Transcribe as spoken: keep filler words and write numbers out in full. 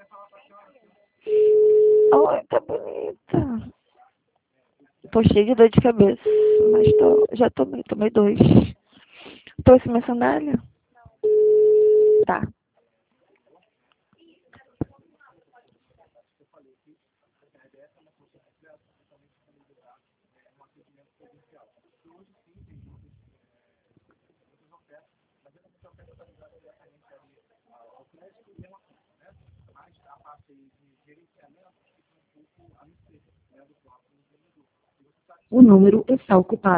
Oi, tá bonita. Tô cheia de dor de cabeça, mas tô, já tomei, tomei dois. Trouxe minha sandália? Tá. O número está ocupado.